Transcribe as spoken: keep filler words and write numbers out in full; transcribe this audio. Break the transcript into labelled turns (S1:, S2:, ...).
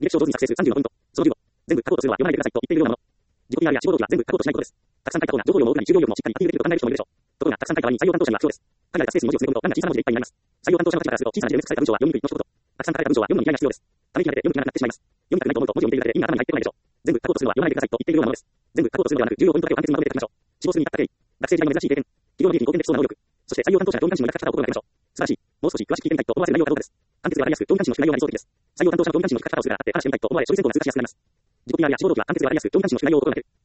S1: 履歴書を上手に作成するさんじゅうのポイント。そのじゅうご、全部書こうとするのは読まないでくださいと言っているようなもの。自己 ピーアール や志望動機は全部書こうとしないことです。たくさん書いた方が情報量も多くなり収容力もしっかりアピールできると考える人もいるでしょう。ところがたくさん書いた場合に採用担当者には不調です。限られたスペースに文字を詰め込むと欄が小さな文字でいっぱいになります。採用担当者の立場からすると小さな字で埋め尽くされた文章は読みにくいの一言。たくさん書かれた文章は読むのにイライラ必要です。ため息が出て読む気がなくなってしまいます。読みたくないと思うと文字を見ているだけで意味が頭に入ってこないでしょう。全部書こうとするのは読まないでくださいと言っているようなものです。全部書こうとするのではなく重要ポイントだけを簡潔にまとめて書きましょう。志望するに至った経緯、学生時代の珍しい経験、企業の利益に貢献できそうな能力、そして採用担当者が興味関心を抱かせたことを書きましょう。素晴らしい。もう少し詳しく聞いてみたいと思わせる内容かどうかです。簡潔でわかりやすく興味関心の低い内容が理想的です。採用担当者の興味関心の低かったをするがあって話してみたいと思われ書類選考が難しいはずになります。自己 ピーアール や志望動機は簡潔でわかりやすく興味関心の低い内容を心がける。